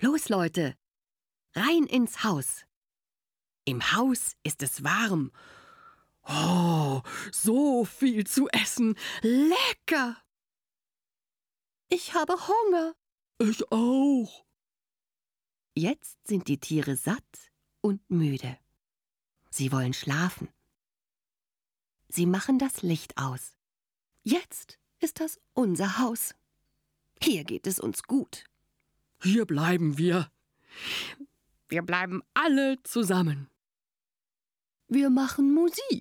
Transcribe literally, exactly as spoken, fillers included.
Los, Leute, rein ins Haus. Im Haus ist es warm. Oh, so viel zu essen. Lecker! Ich habe Hunger. Ich auch. Jetzt sind die Tiere satt und müde. Sie wollen schlafen. Sie machen das Licht aus. Jetzt ist das unser Haus. Hier geht es uns gut. Hier bleiben wir. Wir bleiben alle zusammen. Wir machen Musik.